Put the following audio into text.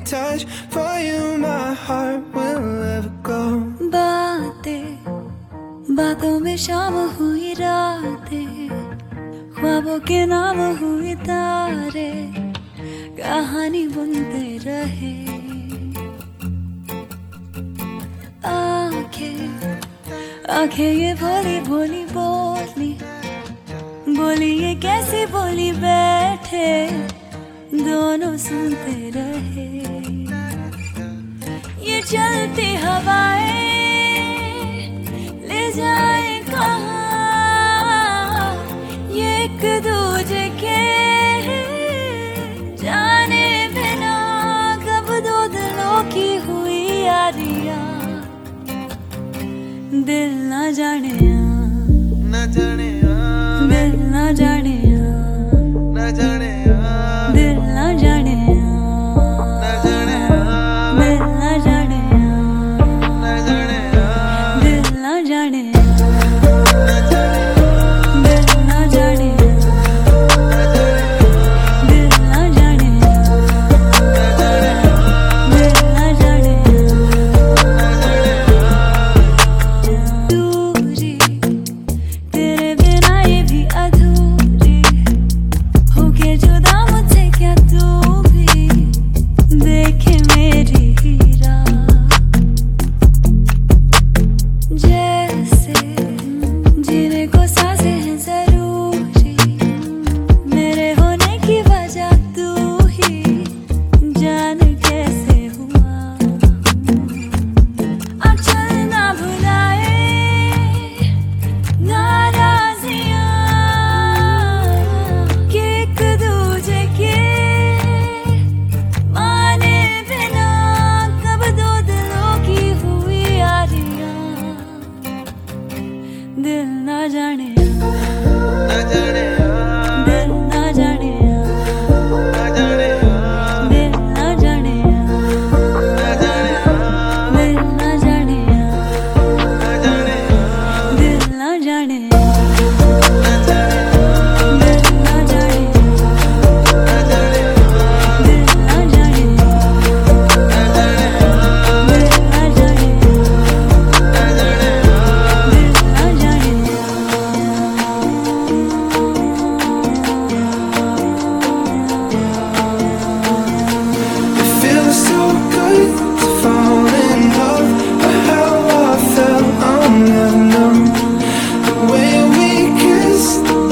touch. For you my heart will never go. बातों में शाम हुई रातें, ख्वाबों के नाम हुए तारे, कहानी बुनते रहे। आंखें ये भोली भोली बोली, बोली ये कैसी बोली, बैठे दोनों सुनते रहे। ये चलती हवाएं ले जाए कहाँ, ये एक दूजे के जाने बिना कब दो दिलों की हुई यारियां। दिल ना जाने न जाने दिल ना जाने न जाने दिल ना जाने न जाने दिल ना जाने न जाने दिल ना जाने न जाने दिल ना जाने दिल ना जाने दिल ना जाने। दूरी तेरे बिना ये भी अधूरी, होके जुदा मुझसे क्या तू भी देखे मेरी हीरा। जैसे जीने को सांसें हैं जरूरी, मेरे होने की वजह तू ही जान कैसे हुआ। अचल ना भुलाए नाराजियां कि एक दूजे के माने बिना कब दो दिलों की हुई यारियां। दिल ना जाने न जाने दिल ना जाने न जाने दिल ना जाने न जाने दिल ना जाने न जाने दिल ना जाने न जाने दिल ना जाने न जाने दिल ना जाने न जाने दिल ना जाने दिल ना जाने। It feels so good to fall in love, but how I felt I'll never know. The way we kissed,